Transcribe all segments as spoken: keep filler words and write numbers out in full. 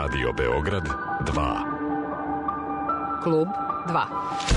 Radio Beograd dva. Klub dva.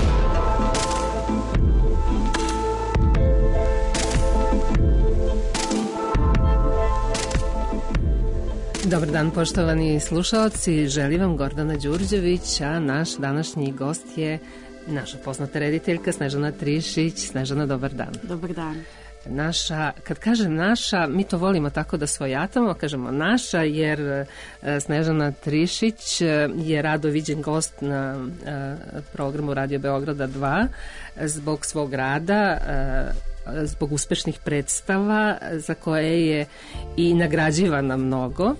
Dobar dan, poštovani slušalci, želi vam Gordana Đurđević, a naš današnji gost je naša poznata rediteljka Snežana Trišić. Snežana, dobar dan. Dobar dan. Naša, kad kažem naša, mi to volimo tako da svojatamo, kažemo naša, jer Snežana Trišić je rado viđen gost na programu Radio Beograda dva zbog svog rada, zbog uspešnih predstava za koje je i nagrađivana mnogo.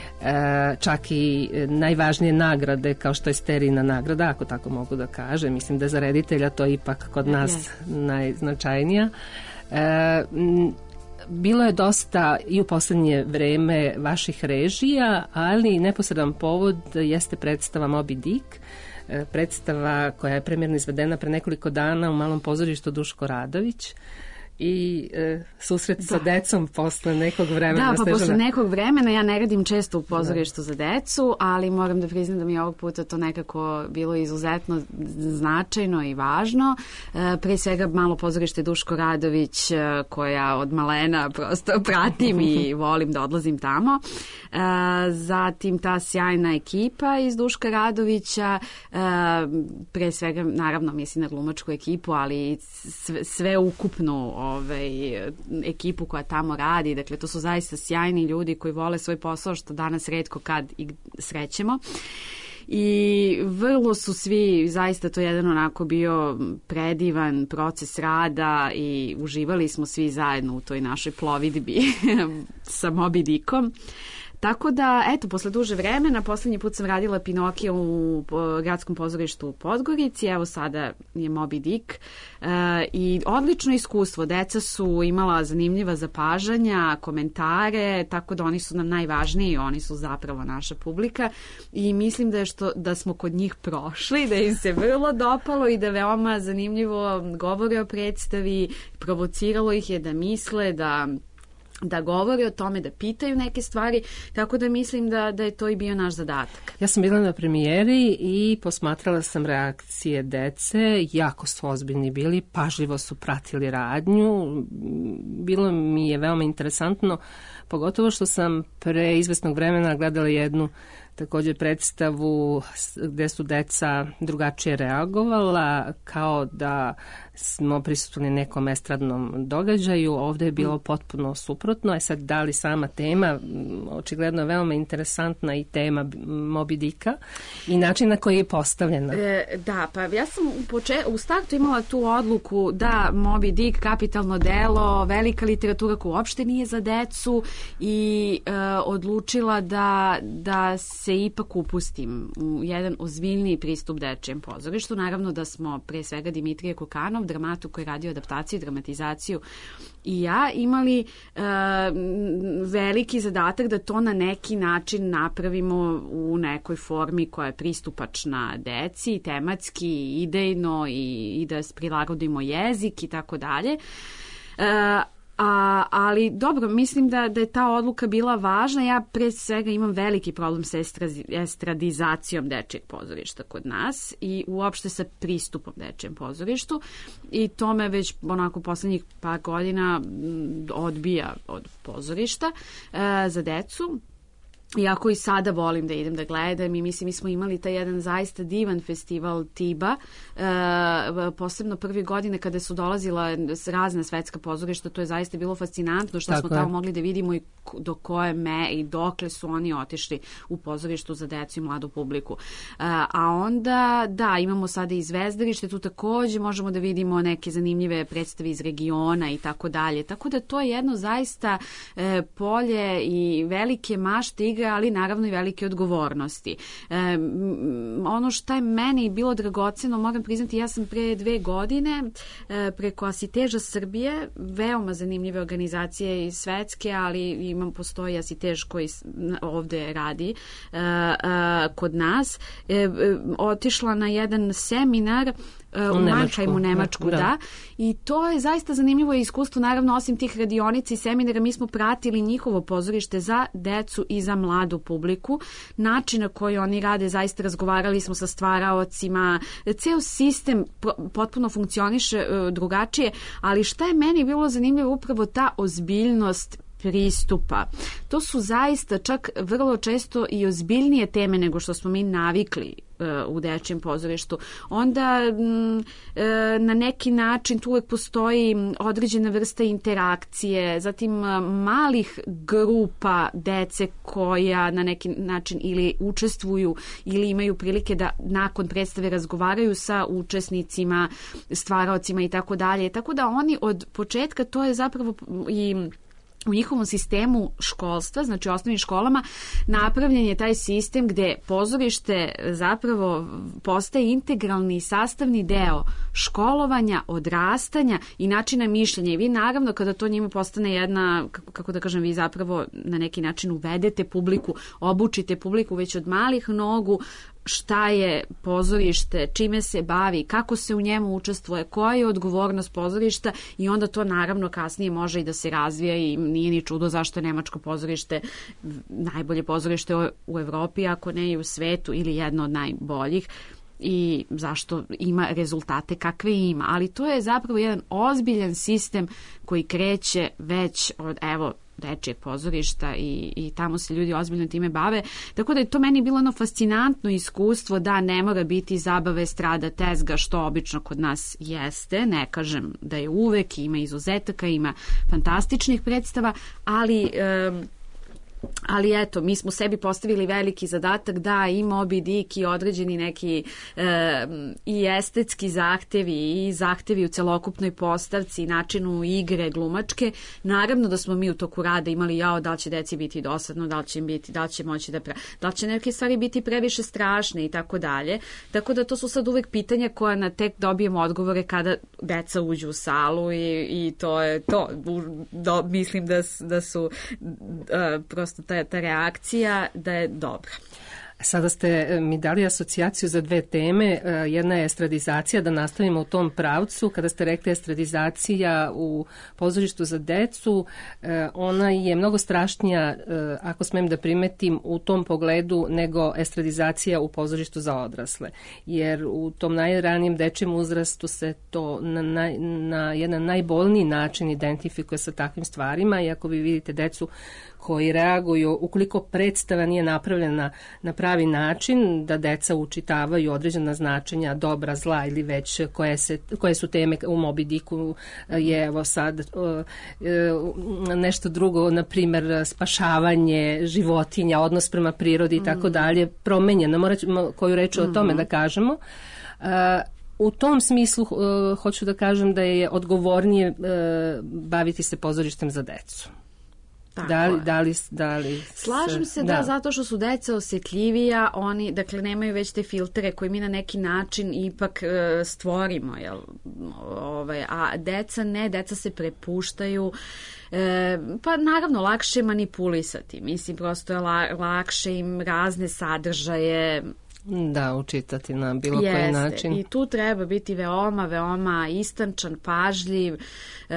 Čak i najvažnije nagrade kao što je Sterina nagrada, ako tako mogu da kažem. Mislim da za reditelja to ipak kod nas yes. najznačajnija. E, bilo je dosta i u poslednje vreme vaših režija, ali neposredan povod jeste predstava Moby Dick, e, predstava koja je premijerno izvedena pre nekoliko dana u Malom pozorištu Duško Radović i e, susret da. sa decom posle nekog vremena. Da, pa Snežana. posle nekog vremena ja ne radim često u pozorištu da. za decu, ali moram da priznam da mi je ovog puta to nekako bilo izuzetno značajno i važno. E, pre svega Malo pozorište Duško Radović, e, koja od malena prosto pratim i volim da odlazim tamo. E, zatim ta sjajna ekipa iz Duška Radovića, e, pre svega naravno mislim na glumačku ekipu, ali sve, sve ukupnu ovaj, ekipu koja tamo radi, dakle to su zaista sjajni ljudi koji vole svoj posao, što danas retko kad i srećemo. I vrlo su svi, zaista to jedan onako bio predivan proces rada i uživali smo svi zajedno u toj našoj plovidbi sa Moby Dickom. Tako da, eto, posle duže vremena, poslednji put sam radila Pinokija u gradskom pozorištu u Podgorici, evo sada je Moby Dick. E, i odlično iskustvo, deca su imala zanimljiva zapažanja, komentare, tako da oni su nam najvažniji, oni su zapravo naša publika i mislim da je što, da smo kod njih prošli, da im se vrlo dopalo i da veoma zanimljivo govore o predstavi, provociralo ih je da misle, da da govore o tome, da pitaju neke stvari, tako da mislim da, da je to i bio naš zadatak. Ja sam bila na premijeri i posmatrala sam reakcije dece, jako su ozbiljni bili, pažljivo su pratili radnju, bilo mi je veoma interesantno, pogotovo što sam pre izvesnog vremena gledala jednu također predstavu gde su deca drugačije reagovala, kao da smo prisutni nekom estradnom događaju. Ovde je bilo potpuno suprotno. E sad, da li sama tema, očigledno je veoma interesantna i tema Moby Dicka i način na koji je postavljena. E, da, pa ja sam u, poče... u startu imala tu odluku da Moby Dick, kapitalno delo, velika literatura koja uopšte nije za decu i e, odlučila da, da se ipak upustim u jedan ozbiljniji pristup dečijem pozorištu. Naravno da smo pre svega Dimitrije Kokanov, dramatu koji je radio adaptaciju i dramatizaciju, i ja imali e, veliki zadatak da to na neki način napravimo u nekoj formi koja je pristupačna deci, tematski, idejno i, i da prilagodimo jezik i tako dalje. E, A, ali dobro, mislim da, da je ta odluka bila važna. Ja pre svega imam veliki problem sa estradizacijom dečijeg pozorišta kod nas i uopšte sa pristupom dečijem pozorištu i to me već onako poslednjih par godina odbija od pozorišta e, za decu. Iako i sada volim da idem da gledam i mislim mi smo imali taj jedan zaista divan festival Tiba, e, posebno prve godine kada su dolazila razne svetska pozorišta, to je zaista bilo fascinantno što Tako smo tamo je. mogli da vidimo i do koje me i dokle su oni otišli u pozorištu za decu i mladu publiku. E, a onda, da, imamo sada i Zvezdarište, tu takođe možemo da vidimo neke zanimljive predstave iz regiona i tako dalje. Tako da to je jedno zaista e, polje i velike mašte igre, ali naravno i velike odgovornosti. E, ono što je meni bilo dragoceno, moram priznati, ja sam pre dve godine e, preko Asiteža Srbije, veoma zanimljive organizacije i svetske, ali imam, postoji Asitež koji ovde radi e, e, kod nas, e, otišla na jedan seminar u Mannheimu, Nemačku, da. da. I to je zaista zanimljivo iskustvo, naravno, osim tih radionica i seminara, mi smo pratili njihovo pozorište za decu i za mladu publiku. Način na koji oni rade, zaista razgovarali smo sa stvaraocima, ceo sistem potpuno funkcioniše drugačije, ali šta je meni bilo zanimljivo, upravo ta ozbiljnost pristupa. To su zaista čak vrlo često i ozbiljnije teme nego što smo mi navikli u dečijem pozorištu. Onda na neki način tu uvek postoji određena vrsta interakcije, zatim malih grupa dece koja na neki način ili učestvuju ili imaju prilike da nakon predstave razgovaraju sa učesnicima, stvaraocima i tako dalje. Tako da oni od početka, to je zapravo i u njihovom sistemu školstva, znači u osnovnim školama, napravljen je taj sistem gde pozorište zapravo postaje integralni i sastavni deo školovanja, odrastanja i načina mišljenja. I vi naravno kada to njima postane jedna, kako, kako da kažem, vi zapravo na neki način uvedete publiku, obučite publiku već od malih nogu šta je pozorište, čime se bavi, kako se u njemu učestvuje, koja je odgovornost pozorišta i onda to naravno kasnije može i da se razvija i nije ni čudo zašto je nemačko pozorište najbolje pozorište u Evropi, ako ne i u svetu ili jedno od najboljih i zašto ima rezultate kakve ima. Ali to je zapravo jedan ozbiljan sistem koji kreće već od, evo, dečijeg pozorišta i, i tamo se ljudi ozbiljno time bave. Tako da je to meni bilo ono fascinantno iskustvo da ne mora biti zabave, strada, tezga, što obično kod nas jeste. Ne kažem da je uvek, ima izuzetaka, ima fantastičnih predstava, ali... Um, ali eto, mi smo sebi postavili veliki zadatak da i Moby Dick i određeni neki e, i estetski zahtevi i zahtevi u celokupnoj postavci, načinu igre, glumačke. Naravno da smo mi u toku rada imali jao, da li će deci biti dosadno, da li će im biti, da li će moći da pre, da li će neke stvari biti previše strašne i tako dalje. Tako da to su sad uvek pitanja koja na tek dobijemo odgovore kada deca uđu u salu i, i to je to. Do, mislim da, da su uh, prosto Ta, ta reakcija da je dobra. Sada ste mi dali asocijaciju za dve teme. Jedna je estradizacija, da nastavimo u tom pravcu. Kada ste rekli estradizacija u pozorištu za decu, ona je mnogo strašnija, ako smem da primetim, u tom pogledu nego estradizacija u pozorištu za odrasle. Jer u tom najranijem dečijem uzrastu se to na, na, na jedan najbolniji način identifikuje sa takvim stvarima i ako vi vidite decu koji reaguju, ukoliko predstava nije napravljena na pravi način, da deca učitavaju određena značenja dobra, zla ili već koje, se, koje su teme u Moby Dicku, je evo sad uh, nešto drugo, na primjer spašavanje životinja, odnos prema prirodi i tako dalje, promenjeno, morat ćemo koju reč o tome da kažemo. Uh, U tom smislu uh, hoću da kažem da je odgovornije uh, baviti se pozorištem za decu. Da li, da li, da li Slažem se da, da, zato što su deca osjetljivija, oni, dakle, nemaju već te filtere koje mi na neki način ipak e, stvorimo, jel? Ove, a deca ne, deca se prepuštaju, e, pa naravno lakše manipulisati, mislim, prosto je la, lakše im razne sadržaje da učitati na bilo Jeste. koji način. I tu treba biti veoma, veoma istančan, pažljiv, e,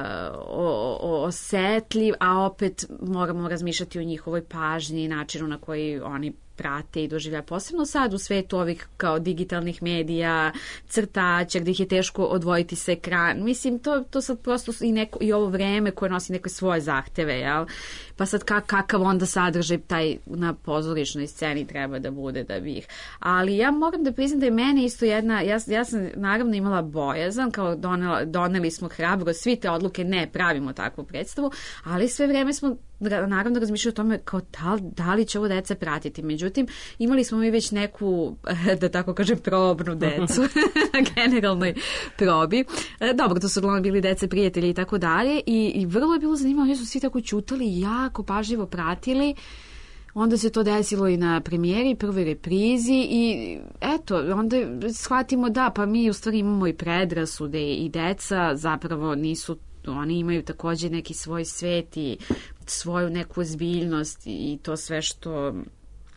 o, o, osetljiv, a opet moramo razmišljati o njihovoj pažnji i načinu na koji oni prate i doživlja. Posebno sad u svetu ovih kao digitalnih medija, crtača, gdje ih je teško odvojiti sa ekran. Mislim, to, to sad prosto i, neko, i ovo vreme koje nosi neke svoje zahteve, jel? Pa sad kak, kakav onda sadržaj taj na pozorišnoj sceni treba da bude da bi ih. Ali ja moram da priznam da je meni isto jedna, ja, ja sam naravno imala bojazan, kao donela, doneli smo hrabro, svi te odluke, ne pravimo takvu predstavu, ali sve vreme smo naravno razmišljaju o tome kao da, da li će ovo deca pratiti. Međutim, imali smo mi već neku, da tako kažem, probnu decu na generalnoj probi. Dobro, to su uglavnom bili dece, prijatelji i tako dalje i, i vrlo je bilo zanimljivo, oni su svi tako ćutali, jako pažljivo pratili. Onda se to desilo i na premijeri, prvoj reprizi i eto, onda shvatimo da, pa mi u stvari imamo i predrasude i deca zapravo nisu, oni imaju također neki svoj svet i svoju neku ozbiljnost i to sve što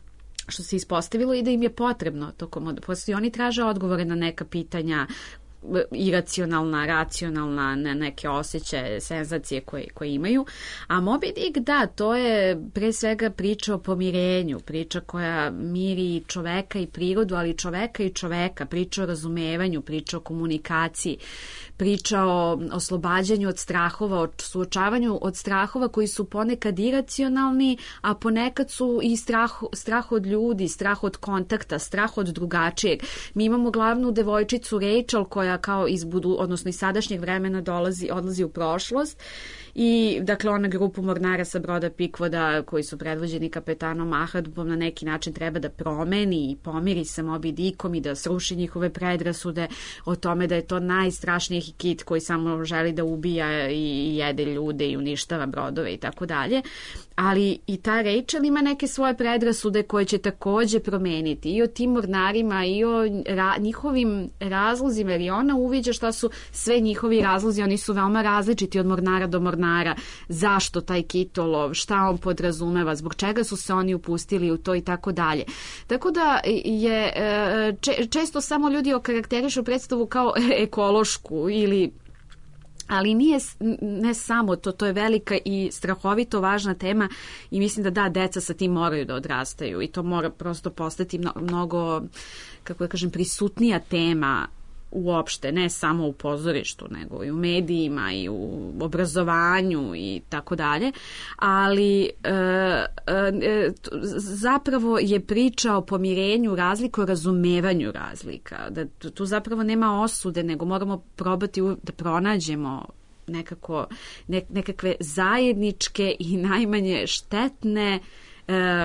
što se ispostavilo i da im je potrebno tokom, poslije oni traže odgovore na neka pitanja, iracionalna, racionalna, na neke osjećaje, senzacije koje, koje imaju. A Moby Dick, da, to je pre svega priča o pomirenju, priča koja miri čoveka i prirodu, ali čoveka i čoveka, priča o razumevanju, priča o komunikaciji, priča o oslobađanju od strahova, o suočavanju od strahova koji su ponekad iracionalni, a ponekad su i strah, strah od ljudi, strah od kontakta, strah od drugačijeg. Mi imamo glavnu devojčicu Rachel koja kao iz budu, odnosno iz sadašnjeg vremena dolazi, odlazi u prošlost i dakle ona grupu mornara sa broda Pikvoda koji su predvođeni kapetanom Ahadbom na neki način treba da promeni i pomiri sa Moby Dickom i da sruši njihove predrasude o tome da je to najstrašniji kit koji samo želi da ubija i jede ljude i uništava brodove i tako dalje. Ali i ta Rachel ima neke svoje predrasude koje će takođe promeniti i o tim mornarima i o ra njihovim razlozima, jer i ona uviđa šta su sve njihovi razlozi, oni su veoma različiti od mornara do mornara, zašto taj kitolov, šta on podrazumeva, zbog čega su se oni upustili u to i tako dalje. Tako da je često samo ljudi okarakterišu predstavu kao ekološku ili ali nije ne samo to, to je velika i strahovito važna tema i mislim da da, deca sa tim moraju da odrastaju i to mora prosto postati mnogo, kako da kažem, prisutnija tema uopšte, ne samo u pozorištu, nego i u medijima i u obrazovanju i tako dalje, ali e, e, zapravo je priča o pomirenju razlika, o razumevanju razlika, da tu zapravo nema osude, nego moramo probati da pronađemo nekako, ne, nekakve zajedničke i najmanje štetne e, e,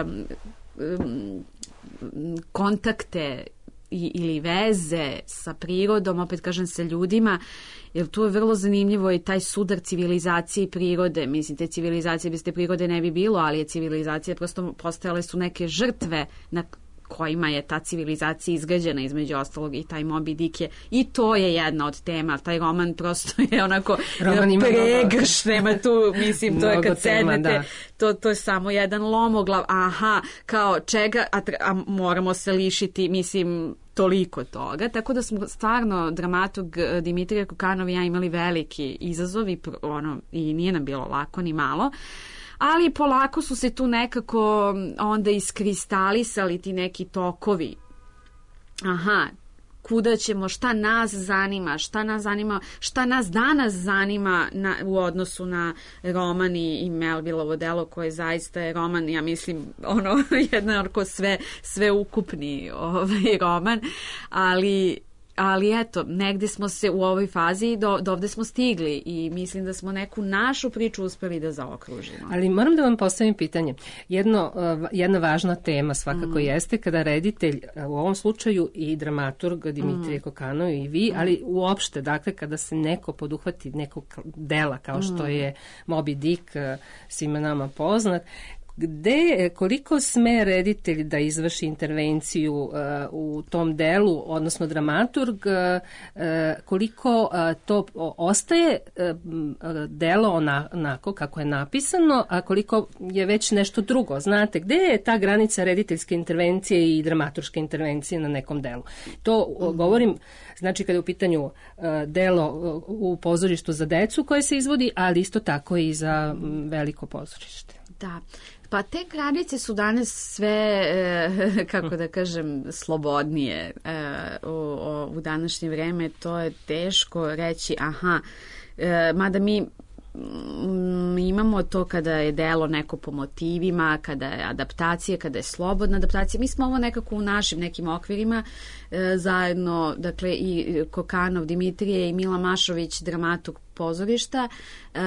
kontakte I, ili veze sa prirodom, opet kažem sa ljudima, jer tu je vrlo zanimljivo i taj sudar civilizacije i prirode. Mislim, te civilizacije bez te prirode ne bi bilo, ali je civilizacija, prosto postojale su neke žrtve na kojima je ta civilizacija izgrađena, između ostalog i taj Moby Dick je, i to je jedna od tema, taj roman prosto je onako pregrš, nema tu, mislim, to je kad sednete, to, to je samo jedan lomoglav, aha, kao čega, a, a moramo se lišiti, mislim, toliko toga, tako da smo stvarno dramaturg Dimitrije Kokanov i ja imali veliki izazov i, ono, i nije nam bilo lako ni malo. Ali polako su se tu nekako onda iskristalisali ti neki tokovi. Aha, kuda ćemo, šta nas zanima, šta nas zanima, šta nas danas zanima na, u odnosu na roman i, i Melvillovo delo koje zaista je roman, ja mislim, ono, jednako sve, sve ukupni ovaj roman, ali... Ali eto, negde smo se u ovoj fazi, do, do ovde smo stigli i mislim da smo neku našu priču uspeli da zaokružimo. Ali moram da vam postavim pitanje. Jedno, jedna važna tema svakako mm. jeste kada reditelj, u ovom slučaju i dramaturg Dimitrije mm. Kokanov i vi, ali uopšte, dakle, kada se neko poduhvati nekog dela kao što mm. je Moby Dick, svima nama poznat, gde, koliko sme reditelj da izvrši intervenciju uh, u tom delu, odnosno dramaturg, uh, koliko uh, to ostaje uh, delo ona, onako kako je napisano, a koliko je već nešto drugo. Znate, gde je ta granica rediteljske intervencije i dramaturške intervencije na nekom delu? To uh, govorim, znači kada je u pitanju uh, delo uh, u pozorištu za decu koje se izvodi, ali isto tako i za um, veliko pozorište. Da, pa te granice su danas sve, e, kako da kažem, slobodnije e, u, u današnje vreme. To je teško reći, aha, e, mada mi m, imamo to kada je delo neko po motivima, kada je adaptacija, kada je slobodna adaptacija. Mi smo ovo nekako u našim nekim okvirima e, zajedno, dakle i Kokanov Dimitrije i Mila Mašović, dramaturg pozorišta, e,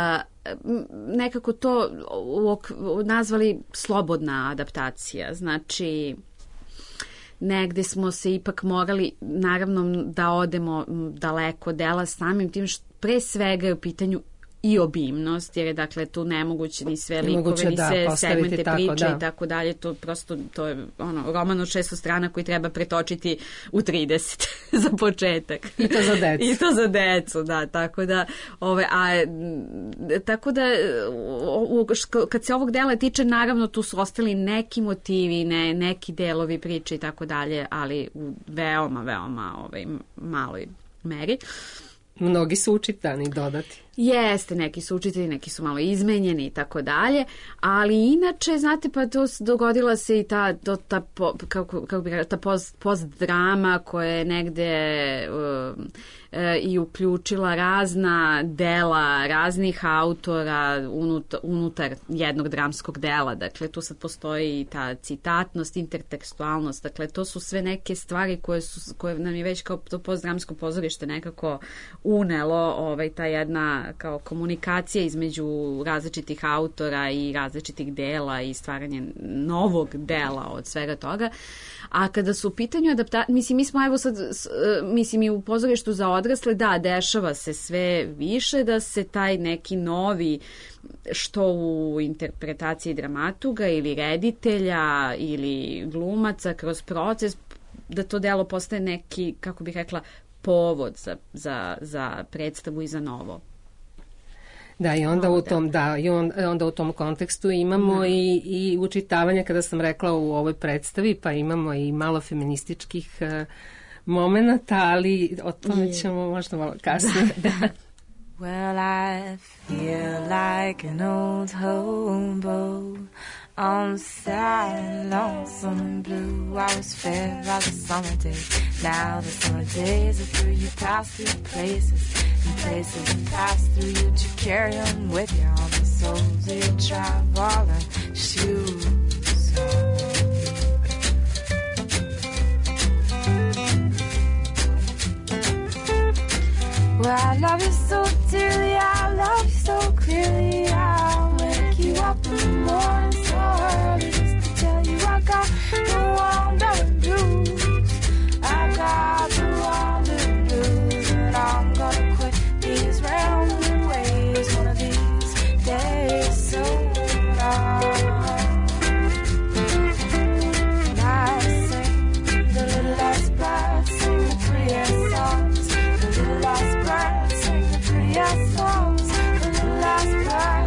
nekako to nazvali slobodna adaptacija. Znači, negde smo se ipak morali, naravno, da odemo daleko dela samim tim što pre svega je u pitanju i obimnost, jer je dakle tu nemoguće ni sve likove, nemoguće, ni da, sve segmente tako, priče da. i tako dalje, to prosto to je ono, roman od šesto strana koji treba pretočiti u trideset za početak. I to za decu. I to za decu, da, tako da ove, a tako da u, kad se ovog dela tiče, naravno tu su ostali neki motivi, ne, neki delovi priče i tako dalje, ali u veoma, veoma ovaj, maloj meri. Mnogi su učitani, dodati. Jeste, neki su učitelji, neki su malo izmenjeni i tako dalje, ali inače, znate, pa to dogodila se i ta, to, ta, po, kako, kako bih rekla, ta post, post drama koja je negde uh, uh, i uključila razna dela raznih autora unutar, unutar jednog dramskog dela. Dakle, tu sad postoji i ta citatnost, intertekstualnost, dakle, to su sve neke stvari koje, su, koje nam je već kao to postdramsko pozorište nekako unelo, ovaj, ta jedna kao komunikacija između različitih autora i različitih dela i stvaranje novog dela od svega toga. A kada su u pitanju adaptacije, mislim, mi smo evo sad, mislim, i u pozorištu za odrasle, da, dešava se sve više da se taj neki novi, što u interpretaciji dramatuga ili reditelja ili glumaca kroz proces, da to delo postaje neki, kako bih rekla, povod za, za, za predstavu i za novo. Da, i onda, u tom, da, i on, onda u tom kontekstu imamo da. i, i učitavanje, kada sam rekla u ovoj predstavi, pa imamo i malo feminističkih uh, momenata, ali o tome ćemo možda malo kasnije. Da, da. Well, I feel like an old hobo on the side, lonesome and blue. I was fair on the summer day. Now the summer days are through. You pass through places and places and pass through you to carry on with you on the soles of your traveling shoes. Well, I love you so dearly, I love you so clearly. I'll wake you up in the morning so early just to tell you I got the wandering blues. I got the wandering blues, and I'm gonna quit these rambling ways one of these days. So long. And I sing the little lost bird, sing the prettiest songs. The little lost bird, sing the prettiest songs. The little lost bird.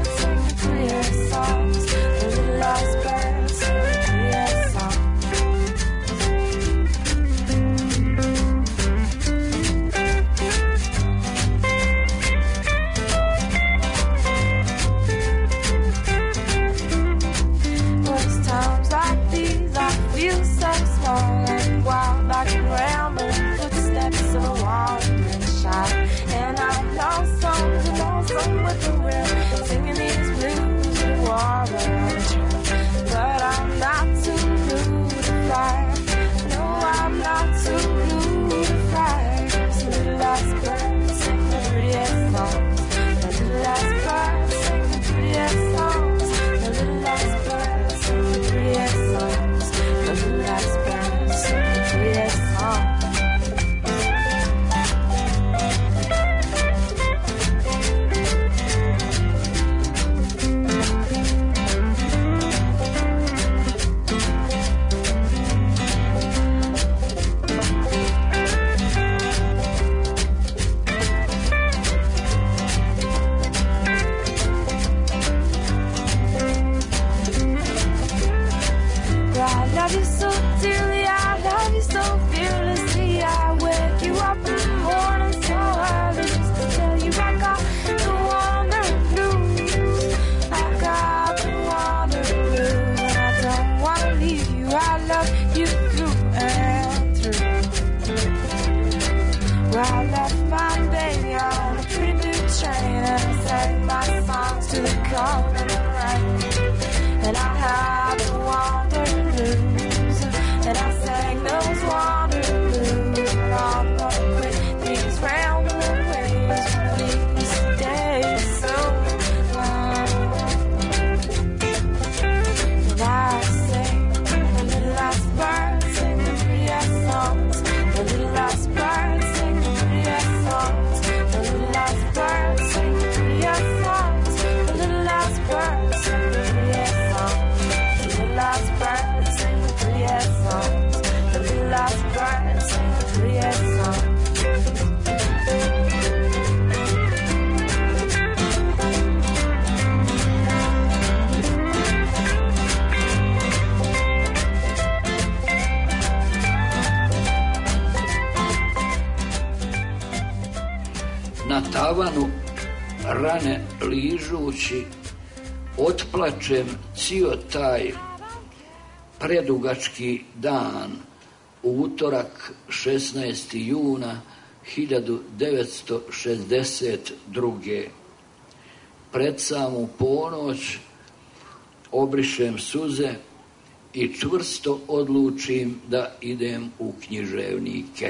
tavanu rane ližući, otplačem cio taj predugački dan, utorak šesnaestog juna hiljadu devetsto šezdeset druge. Pred samu ponoć obrišem suze i čvrsto odlučim da idem u književnike.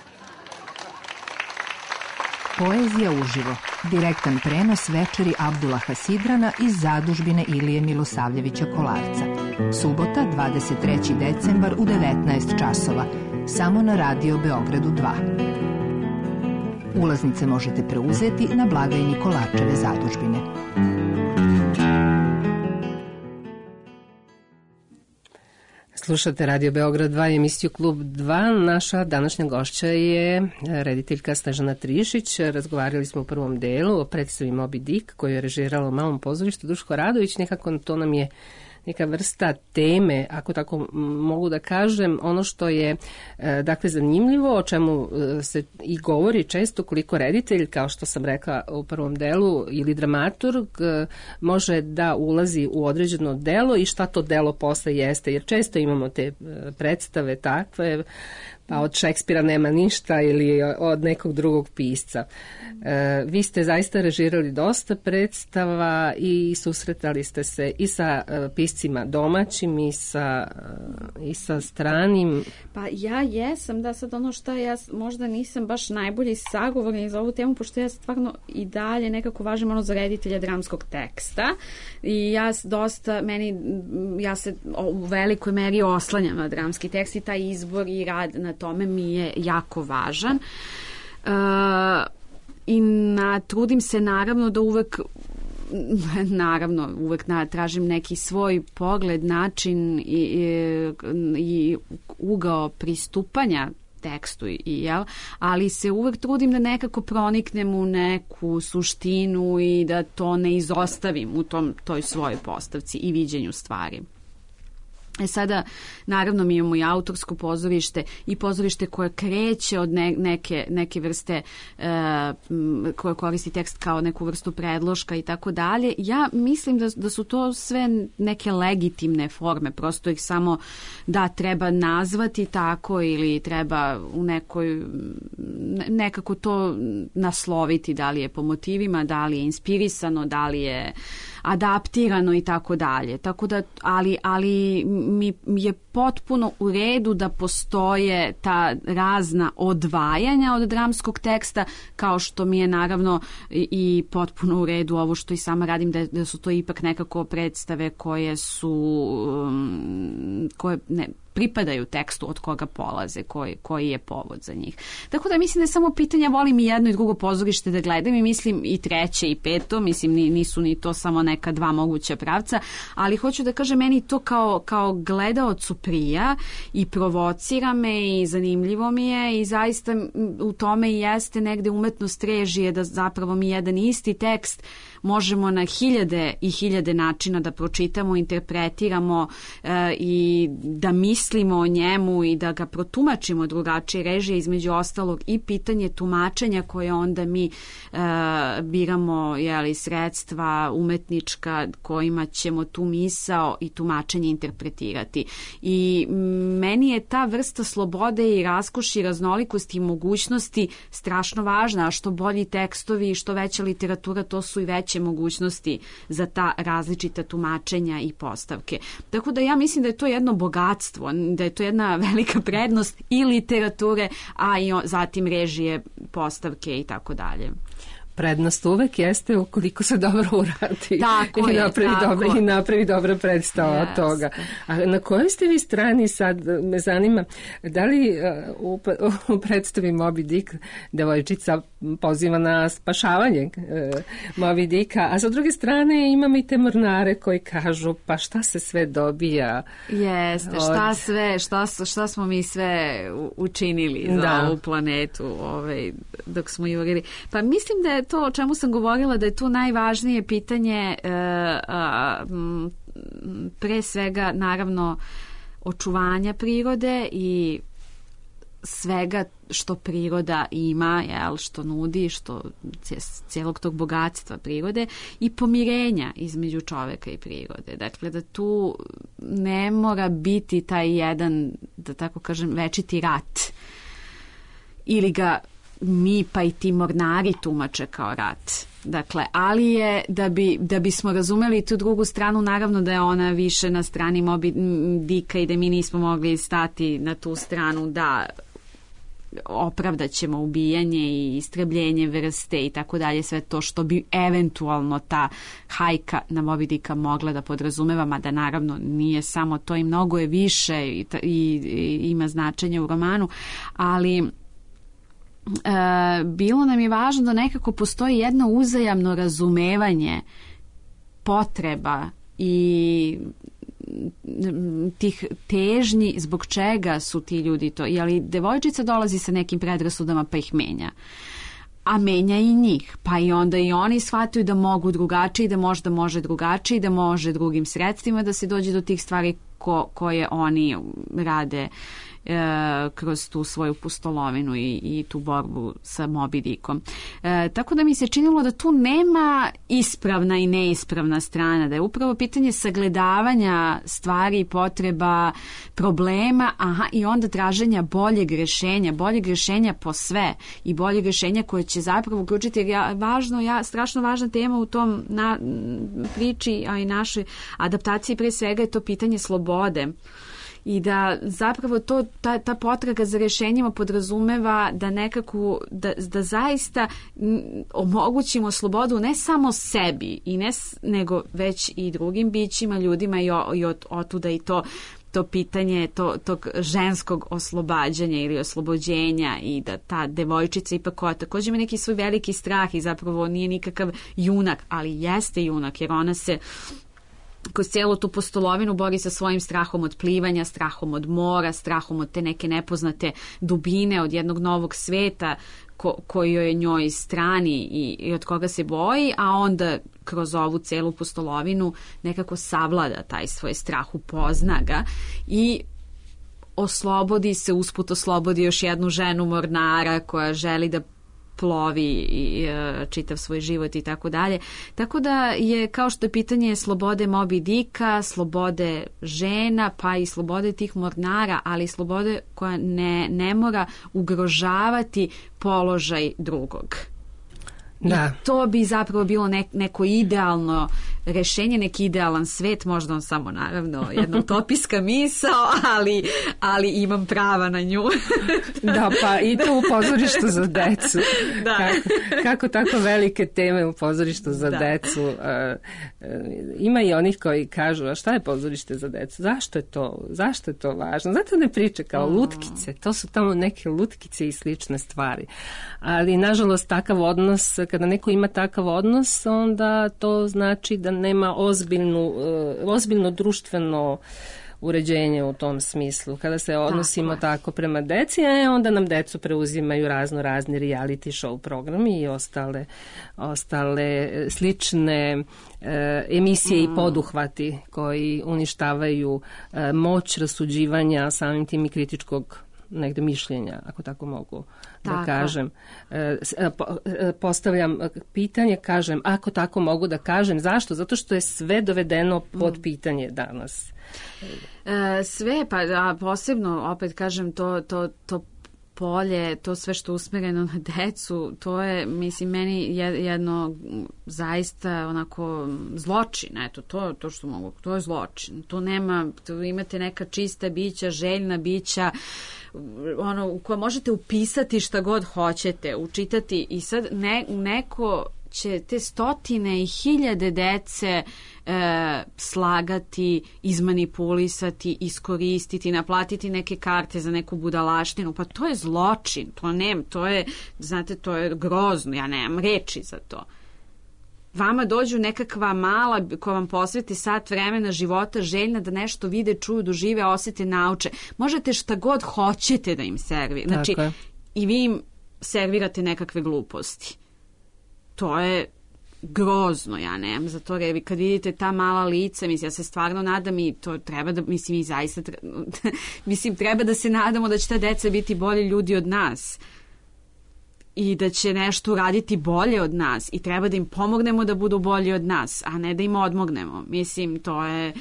Poezija uživo. Direktan prenos večeri Abdullaha Sidrana iz zadužbine Ilije Milosavljevića Kolarca. Subota, dvadeset treći decembar u devetnaest časova. Samo na Radio Beogradu dva. Ulaznice možete preuzeti na blagajni Kolarčeve zadužbine. Slušate Radio Beograd dva, emisiju Klub dva. Naša današnja gošća je rediteljka Snežana Trišić. Razgovarali smo u prvom delu o predstavi Moby Dick koju je režirala u Malom pozorištu Duško Radović. Nekako to nam je neka vrsta teme, ako tako mogu da kažem, ono što je dakle zanimljivo, o čemu se i govori često, koliko reditelj, kao što sam rekla u prvom delu, ili dramaturg može da ulazi u određeno delo i šta to delo posle jeste, jer često imamo te predstave takve, pa od Šekspira nema ništa ili od nekog drugog pisca. E, vi ste zaista režirali dosta predstava i susretali ste se i sa piscima domaćim i sa, i sa stranim. Pa ja jesam, da sad ono šta ja možda nisam baš najbolji sagovornik za ovu temu, pošto ja stvarno i dalje nekako važim ono za reditelja dramskog teksta i ja dosta, meni, ja se u velikoj meri oslanjam na dramski tekst i taj izbor i rad na tome mi je jako važan. Uh, i na, trudim se naravno da uvek naravno uvek na, tražim neki svoj pogled, način i, i, i ugao pristupanja tekstu i jel, ali se uvek trudim da nekako proniknem u neku suštinu i da to ne izostavim u tom, toj svojoj postavci i viđenju stvari. E sada, naravno, mi imamo i autorsko pozorište i pozorište koje kreće od ne, neke, neke vrste e, koje koristi tekst kao neku vrstu predloška i tako dalje. Ja mislim da, da su to sve neke legitimne forme, prosto ih samo da treba nazvati tako ili treba u nekoj nekako to nasloviti, da li je po motivima, da li je inspirisano, da li je adaptirano i tako dalje. Tako da, ali, ali mi je potpuno u redu da postoje ta razna odvajanja od dramskog teksta, kao što mi je naravno i, i potpuno u redu ovo što i sama radim, da, da su to ipak nekako predstave koje su um, koje ne pripadaju tekstu od koga polaze, koji, koji je povod za njih. Tako da mislim da je samo pitanje, volim i jedno i drugo pozorište da gledam i mislim i treće i peto, mislim nisu ni to samo neka dva moguća pravca, ali hoću da kažem, meni to kao, kao gledaocu prija i provocira me i zanimljivo mi je i zaista u tome i jeste negde umetnost režije da zapravo mi jedan isti tekst možemo na hiljade i hiljade načina da pročitamo, interpretiramo e, i da mislimo o njemu i da ga protumačimo drugačije. Režija između ostalog i pitanje tumačenja koje onda mi e, biramo, jeli, sredstva umetnička kojima ćemo tu misao i tumačenje interpretirati. I meni je ta vrsta slobode i raskoši, raznolikosti i mogućnosti strašno važna, a što bolji tekstovi i što veća literatura, to su i veće mogućnosti za ta različita tumačenja i postavke. Tako da ja mislim da je to jedno bogatstvo, da je to jedna velika prednost i literature, a i zatim režije, postavke i tako dalje. Prednost uvek jeste ukoliko se dobro uradi. Tako i je, napravi tako. Dobro, i napravi dobra predstava yes. od toga. A na kojoj ste vi strani sad, me zanima, da li uh, u, u predstavi Moby Dick devojčica poziva na spašavanje uh, Moby Dicka, a sa druge strane imamo i te mornare koji kažu pa šta se sve dobija. Jeste, od... šta sve, šta, šta smo mi sve učinili za da. ovu planetu ovaj, dok smo jurili. Pa mislim da je to o čemu sam govorila, da je tu najvažnije pitanje e, a, m, pre svega naravno očuvanja prirode i svega što priroda ima, jel, što nudi, što cijelog tog bogatstva prirode i pomirenja između čoveka i prirode. Dakle, da tu ne mora biti taj jedan, da tako kažem, večiti rat. Ili ga mi pa i ti mornari tumače kao rat. Dakle, ali je, da, bi, da bismo razumeli tu drugu stranu, naravno da je ona više na strani Moby Dicka i da mi nismo mogli stati na tu stranu da opravdat ćemo ubijanje i istrebljenje vrste i tako dalje, sve to što bi eventualno ta hajka na Moby Dicka mogla da podrazumeva, mada naravno nije samo to i mnogo je više i, i, i ima značenje u romanu, ali e, bilo nam je važno da nekako postoji jedno uzajamno razumevanje potreba i tih težnji zbog čega su ti ljudi to. Ali devojčica dolazi sa nekim predrasudama pa ih menja. A menja i njih. Pa i onda i oni shvataju da mogu drugačije, da možda može drugačije, da može drugim sredstvima da se dođe do tih stvari ko, koje oni rade e, kroz tu svoju pustolovinu i, i tu borbu sa Moby Dickom. E, tako da mi se činilo da tu nema ispravna i neispravna strana, da je upravo pitanje sagledavanja stvari, potreba, problema, aha, i onda traženja boljeg rešenja, boljeg rešenja po sve i boljeg rešenja koje će zapravo uključiti, jer ja, važno, ja, strašno važna tema u tom na, priči, a i našoj adaptaciji pre svega je to pitanje slobode. I da zapravo to, ta, ta potraga za rješenjima podrazumeva da nekako, da, da zaista omogućimo slobodu ne samo sebi, i ne, nego već i drugim bićima, ljudima i, o, i od, otuda i to to pitanje to, tog ženskog oslobađanja ili oslobođenja i da ta devojčica ipak koja također ima neki svoj veliki strah i zapravo nije nikakav junak, ali jeste junak jer ona se kroz cijelu tu pustolovinu bori sa svojim strahom od plivanja, strahom od mora, strahom od te neke nepoznate dubine, od jednog novog sveta ko, koji je njoj strani i, i od koga se boji, a onda kroz ovu cijelu pustolovinu nekako savlada taj svoj strah, upozna ga i oslobodi se, usput oslobodi još jednu ženu mornara koja želi da plovi i e, čitav svoj život i tako dalje. Tako da je, kao što je pitanje slobode Moby Dicka, slobode žena, pa i slobode tih mornara, ali slobode koja ne, ne mora ugrožavati položaj drugog. Da. I to bi zapravo bilo ne, neko idealno rešenje, neki idealan svet, možda on samo naravno jedna utopijska misao, ali, ali imam prava na nju. Da, pa i to u pozorištu za decu. Da. Kako, kako tako velike teme u pozorištu za da. decu. Uh, uh, ima i onih koji kažu, a šta je pozorište za decu? Zašto je to, zašto je to važno? Zato ne priče kao oh. lutkice. To su tamo neke lutkice i slične stvari. Ali, nažalost, takav odnos, kada neko ima takav odnos, onda to znači da nema ozbiljnu, ozbiljno društveno uređenje u tom smislu. Kada se odnosimo tako, tako prema deci, onda nam decu preuzimaju razno razni reality show programi i ostale, ostale slične e, emisije mm. i poduhvati koji uništavaju e, moć rasuđivanja, samim tim i kritičkog negde mišljenja, ako tako mogu da tako. kažem. E, postavljam pitanje, kažem, ako tako mogu da kažem, zašto? Zato što je sve dovedeno pod pitanje danas. E, sve, pa a posebno, opet kažem, to, to, to polje, to sve što je usmereno na decu, to je, mislim, meni jedno zaista onako zločin, eto, to, to što mogu, to je zločin. To nema, to imate neka čista bića, željna bića, ono, u koje možete upisati šta god hoćete, učitati i sad ne, neko će te stotine i hiljade dece e, slagati, izmanipulisati, iskoristiti, naplatiti neke karte za neku budalaštinu, pa to je zločin, to ne, to je, znate, to je grozno, ja nemam reči za to. Vama dođu nekakva mala koja vam posveti sat vremena života, željna da nešto vide, čuju, dožive, osjete, nauče. Možete šta god hoćete da im servira. Znači, i vi im servirate nekakve gluposti. To je grozno, ja nemam za to revi. Kad vidite ta mala lica, mislim, ja se stvarno nadam i to treba da, mislim, i zaista treba, mislim, treba da se nadamo da će ta deca biti bolji ljudi od nas i da će nešto uraditi bolje od nas i treba da im pomognemo da budu bolji od nas, a ne da im odmognemo. Mislim, to je...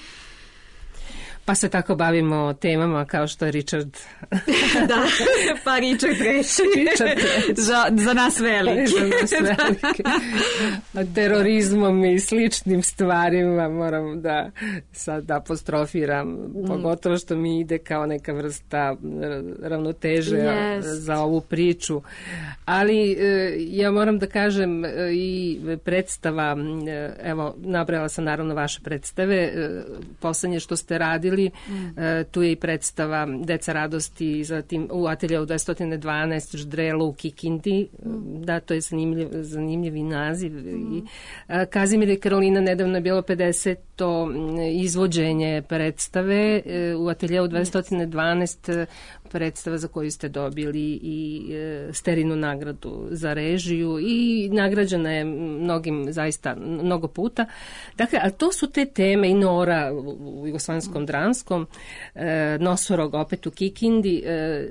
Pa se tako bavimo temama kao što je Richard. Da, pa Richard treći. Richard treći. za, za nas veliki. Za nas veliki. Terorizmom i sličnim stvarima moram da sad apostrofiram, mm. pogotovo što mi ide kao neka vrsta ravnoteže yes. za ovu priču. Ali ja moram da kažem i predstava, evo, nabrala sam naravno vaše predstave, poslednje što ste radili, Mm. tu je i predstava Deca radosti, zatim u ateljeu dvesta dvanaest Ždrelo u Kikindi, mm. da, to je zanimljiv, zanimljivi naziv. Mm. I, a, Kazimir i Karolina, nedavno je bilo pedeseto izvođenje predstave u ateljeu dvesta dvanaest, predstava za koju ste dobili i e, Sterinu nagradu za režiju i nagrađena je mnogim, zaista mnogo puta. Dakle, a to su te teme i Nora u jugoslovenskom dramskom, e, Nosorog opet u Kikindi, e,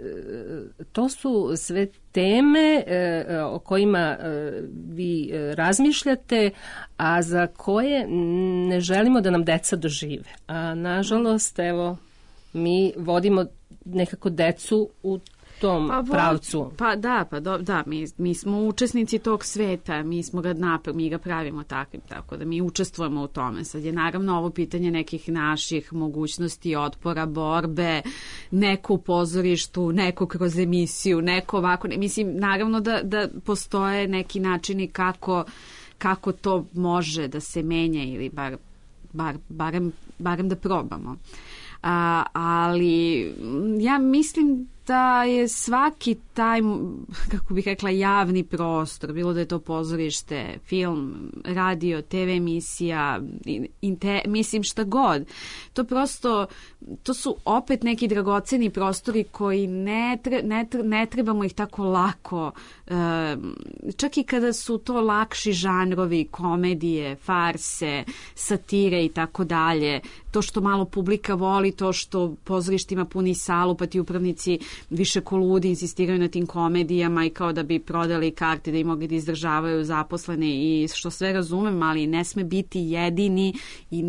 to su sve teme e, o kojima e, vi razmišljate, a za koje ne želimo da nam deca dožive. A nažalost, evo, mi vodimo nekako decu u tom pa, pravcu. Pa da, pa do, da, mi, mi smo učesnici tog sveta, mi smo ga napr, mi ga pravimo takvim, tako da mi učestvujemo u tome. Sad je naravno ovo pitanje nekih naših mogućnosti, otpora, borbe, neko u pozorištu, neko kroz emisiju, neko ovako, ne, mislim, naravno da, da postoje neki načini kako, kako to može da se menja ili bar, bar, barem, barem da probamo. A, ali ja mislim da je svaki taj, kako bih rekla, javni prostor, bilo da je to pozorište, film, radio, te ve emisija, inte, mislim šta god, to prosto, to su opet neki dragoceni prostori koji ne, tre, ne, ne trebamo ih tako lako, čak i kada su to lakši žanrovi, komedije, farse, satire i tako dalje, to što malo publika voli, to što pozorištima puni salu, pa ti upravnici više koludi insistiraju na tim komedijama i kao da bi prodali karte da im mogli da izdržavaju zaposlene i što sve razumem, ali ne sme biti jedini i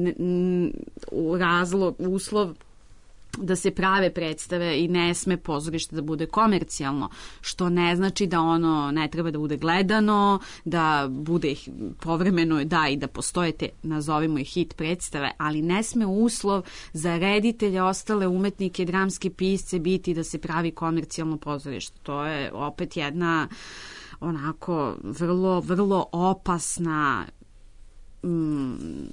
razlog, uslov da se prave predstave i ne sme pozorište da bude komercijalno, što ne znači da ono ne treba da bude gledano, da bude povremeno, da, i da postoje te, nazovimo ih, hit predstave, ali ne sme uslov za reditelje, ostale umetnike, dramske pisce biti da se pravi komercijalno pozorište. To je opet jedna onako vrlo, vrlo opasna mm,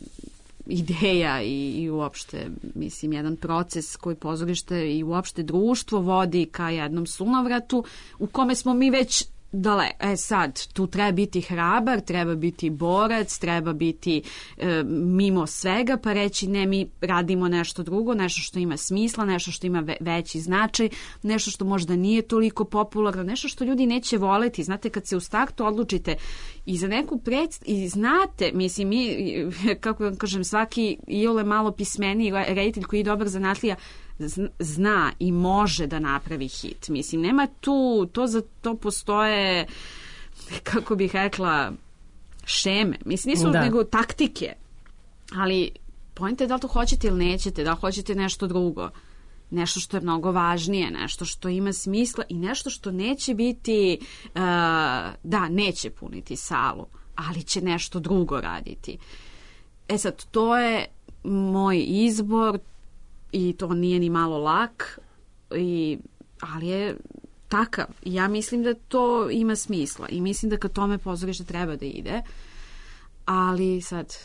ideja i, i uopšte, mislim, jedan proces koji pozorište i uopšte društvo vodi ka jednom sunovratu u kome smo mi već dale. E sad, tu treba biti hrabar, treba biti borac, treba biti e, mimo svega, pa reći ne, mi radimo nešto drugo, nešto što ima smisla, nešto što ima ve, veći značaj, nešto što možda nije toliko popularno, nešto što ljudi neće voleti. Znate, kad se u startu odlučite i za neku predstavu, i znate, mislim, mi, kako vam kažem, svaki iole malo pismeniji reditelj koji je dobar zanatlija zna i može da napravi hit. Mislim, nema tu, to za to postoje, kako bih rekla, šeme. Mislim, nisu da. nego taktike. Ali pojenta je da li to hoćete ili nećete, da li hoćete nešto drugo. Nešto što je mnogo važnije, nešto što ima smisla i nešto što neće biti, uh, da, neće puniti salu, ali će nešto drugo raditi. E sad, to je moj izbor, i to nije ni malo lak, i, ali je takav. Ja mislim da to ima smisla i mislim da ka tome pozorište treba da ide, ali sad...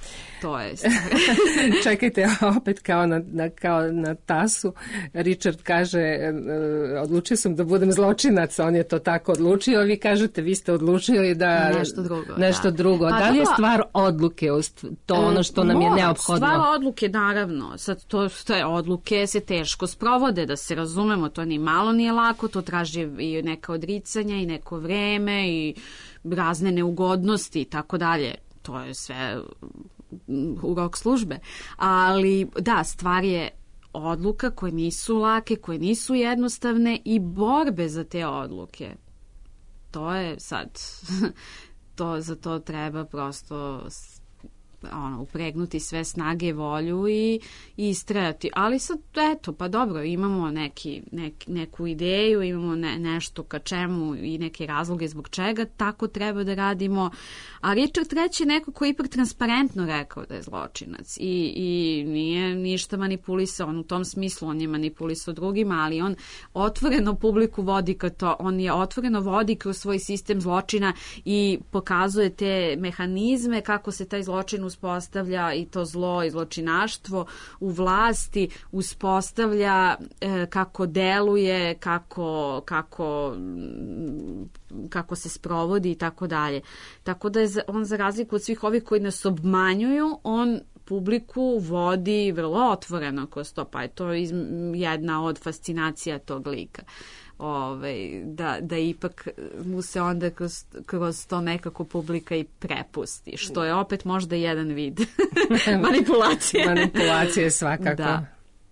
To je Čekajte, opet kao na, na, kao na tasu, Richard kaže, e, odlučio sam da budem zločinac, on je to tako odlučio, vi kažete, vi ste odlučili da... Nešto drugo. Nešto da. drugo. Pa da li je dobro, stvar odluke, to ono što nam je mora, neophodno? Stvar odluke, naravno. Sad, to, te odluke se teško sprovode, da se razumemo, to ni malo nije lako, to traži i neka odricanja i neko vreme i razne neugodnosti i tako dalje. To je sve urok službe. Ali da, stvar je odluka koje nisu lake, koje nisu jednostavne i borbe za te odluke. To je sad, to, za to treba prosto ono, upregnuti sve snage, volju i, i istrajati. Ali sad, eto, pa dobro, imamo neki, nek, neku ideju, imamo ne, nešto ka čemu i neke razloge zbog čega, tako treba da radimo. A Richard treći je neko koji je ipak transparentno rekao da je zločinac i, i nije ništa manipulisao, on u tom smislu, on je manipulisao drugima, ali on otvoreno publiku vodi ka to, on je otvoreno vodi kroz svoj sistem zločina i pokazuje te mehanizme kako se taj zločin uspostavlja i to zlo i zločinaštvo u vlasti uspostavlja, e, kako deluje, kako, kako, kako se sprovodi i tako dalje. Tako da je on, za razliku od svih ovih koji nas obmanjuju, on publiku vodi vrlo otvoreno kroz to, pa je to jedna od fascinacija tog lika. Ove, da, da ipak mu se onda kroz, kroz to nekako publika i prepusti, što je opet možda jedan vid manipulacije. Manipulacije svakako. Da.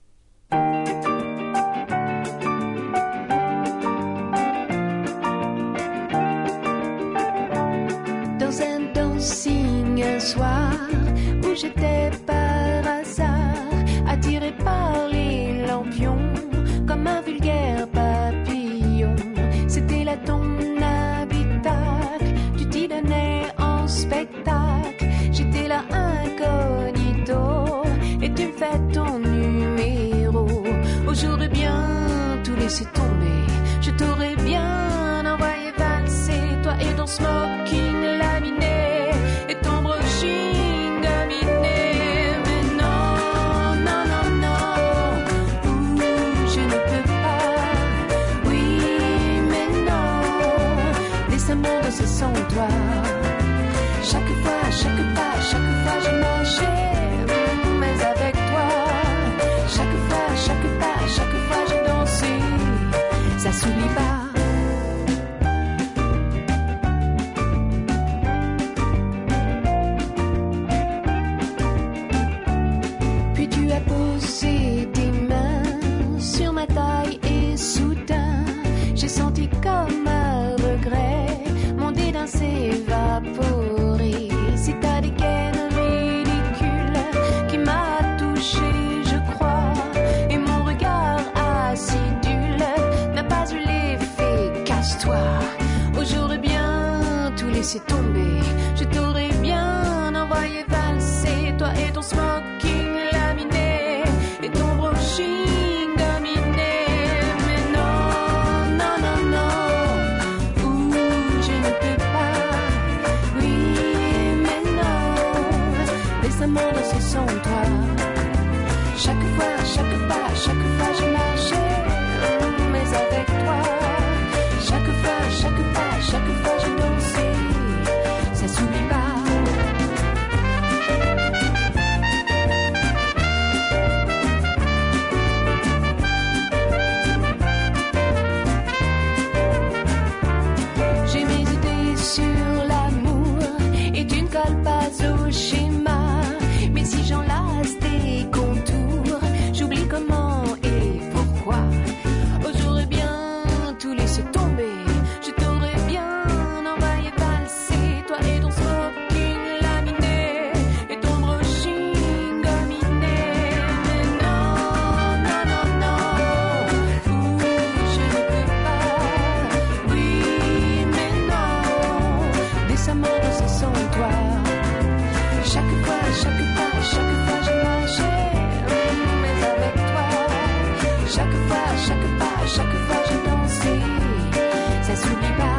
Dans un dancing un soir où j'étais par hasard attiré par les lampions comme un vulgaire papillon. C'était là ton habitacle, tu t'y donnais en spectacle. J'étais là incognito et tu me fais ton numéro. Oh, j'aurais bien tout laissé tomber, je t'aurais bien envoyé valser, toi et ton smoking laminé et ton brushing dominé. Mais non, non, non, non, ouh, je ne peux pas. Oui, mais non, laisse-moi danser sans toi. Chaque fois, chaque pas, chaque fois je marchais, mais avec toi. Chaque fois, chaque pas, chaque fois je dansais, ça s'oublie pas. Puis tu as posé tes mains sur ma taille et soudain j'ai senti comme un regret mon dédain s'évaporer. C'est ta dégaine ridicule qui m'a touché, je crois, et mon regard acidule n'a pas eu l'effet casse-toi. Oh, j'aurais bien tout laissé tomber, je t'aurais bien envoyé valser, toi et ton smoking laminé et ton brushing dominé. Mais non, non, non, non, ouh, je ne peux pas. Oui, mais non, laisse-moi danser sans toi. Chaque fois, chaque pas, chaque fois je marchais, mais avec toi. Chaque fois, chaque pas, chaque fois je dansais, ça s'oublie pas. J'ai mes idées sur l'amour et tu ne colles pas au schéma. Mais si j'enlace tes contours, j'oublie comment et pourquoi. Oh, j'aurais bien tout laissé tomber, je t'aurais bien envoyé valser, toi et ton smoking laminé et ton brushing dominé. Mais non, non, non, non, ouh, je ne peux pas. Oui, mais non, laisse-moi danser sans toi. Chaque fois, chaque pas, chaque fois je marchais, mais avec toi. Chaque fois, chaque pas, chaque fois je dansais, ça s'oublie pas.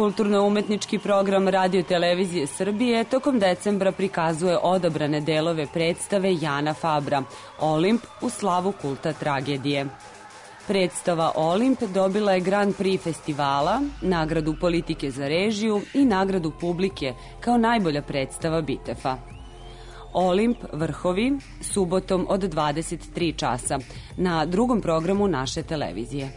Kulturno-umetnički program Radio Televizije Srbije tokom decembra prikazuje odabrane delove predstave Jana Fabra Olimp u slavu kulta tragedije. Predstava Olimp dobila je Grand Prix festivala, nagradu politike za režiju i nagradu publike kao najbolja predstava Bitefa. Olimp vrhovi subotom od dvadeset tri časa na drugom programu naše televizije.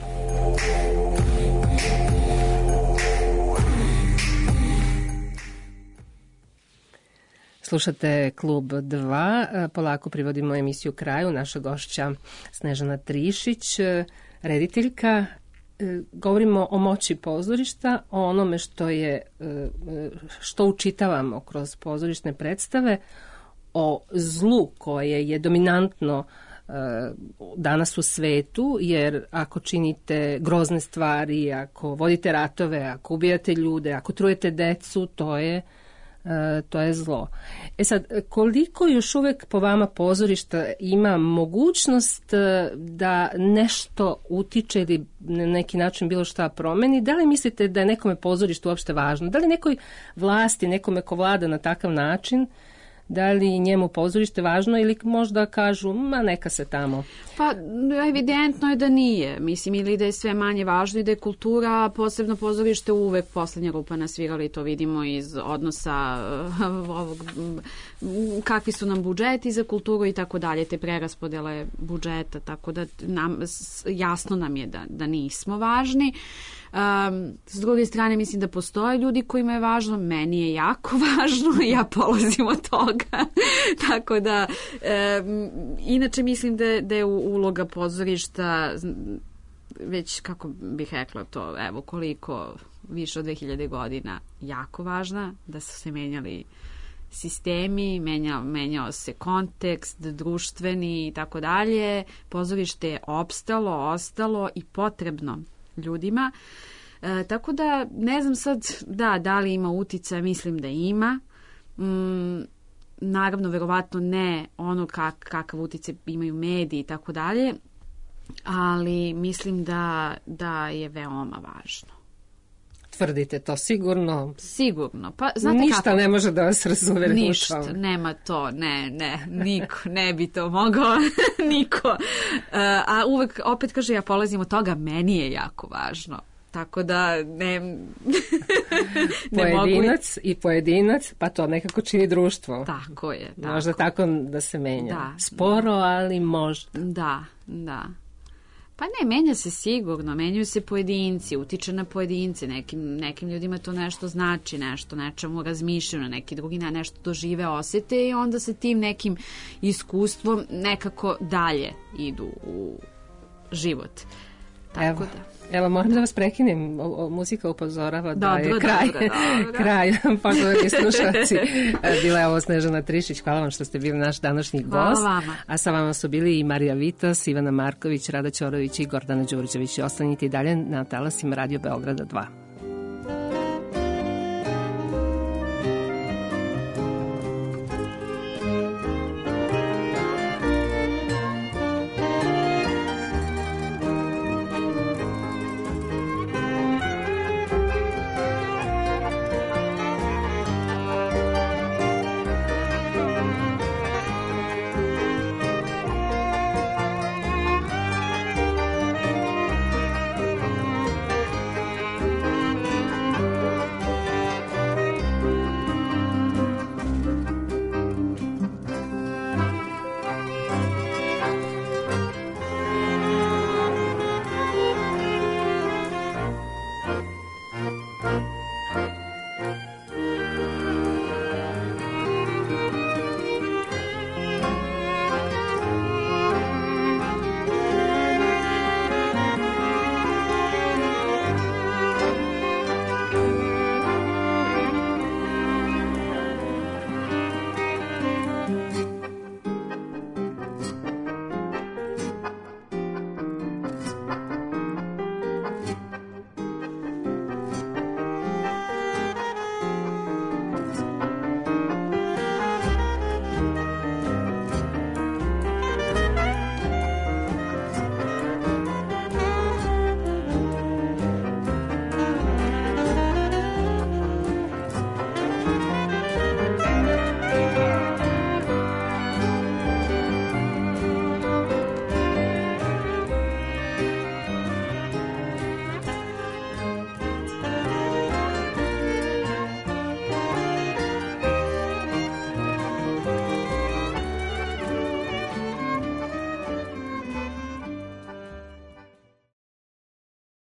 Slušate Klub dva, polako privodimo emisiju kraju. Naša gošća Snežana Trišić, rediteljka. Govorimo o moći pozorišta, o onome što je, što učitavamo kroz pozorišne predstave, o zlu koje je dominantno danas u svetu, jer ako činite grozne stvari, ako vodite ratove, ako ubijate ljude, ako trujete decu, to je to je zlo. E sad, koliko još uvek po vama pozorišta ima mogućnost da nešto utiče ili na neki način bilo šta promeni? Da li mislite da je nekome pozorište uopšte važno? Da li nekoj vlasti, nekome ko vlada na takav način, da li njemu pozorište važno ili možda kažu, ma neka se tamo? Pa evidentno je da nije. Mislim, ili da je sve manje važno i da je kultura, posebno pozorište, uvek poslednja rupa na svirali, to vidimo iz odnosa uh, ovog, kakvi su nam budžeti za kulturu i tako dalje, te preraspodele budžeta, tako da nam, jasno nam je da, da nismo važni. Um, s druge strane, mislim da postoje ljudi kojima je važno, meni je jako važno, ja polazim od toga. Tako da, um, inače mislim da, da je uloga pozorišta već, kako bih rekla to, evo koliko, više od dve hiljade godina, jako važna, da su se menjali sistemi, menjao, menjao se kontekst, društveni i tako dalje. Pozorište je opstalo, ostalo i potrebno ljudima. E, tako da, ne znam sad, da, da li ima utica, mislim da ima. Mm, naravno, verovatno ne ono kak, kakav uticaj imaju mediji i tako dalje, ali mislim da, da je veoma važno. Tvrdite to sigurno? Sigurno. Pa, znate ništa kako? ne može da vas razuveri. Ništa, nema to, ne, ne, niko ne bi to mogao, niko. Uh, a uvek, opet kaže, ja polazim od toga, meni je jako važno. Tako da ne, ne pojedinac mogu. I pojedinac, pa to nekako čini društvo. Tako je. Tako. Možda tako da se menja. Da, sporo, ali možda. Da, da. Pa ne, menja se sigurno, menjaju se pojedinci, utiče na pojedince, nekim, nekim ljudima to nešto znači, nešto, nečemu razmišljaju, na neki drugi na nešto dožive, osete i onda se tim nekim iskustvom nekako dalje idu u život. Tako evo, da. Evo, moram da vas prekinem, o, o, muzika upozorava da dobro, je kraj, dobro, dobro. kraj, poštovani slušalci. Bila je ovo Snežana Trišić, hvala vam što ste bili naš današnji hvala gost. Vama. A sa vama su bili i Marija Vitas, Ivana Marković, Rada Ćorović i Gordana Đurićević. Ostanite i dalje na talasima Radio Beograda dva.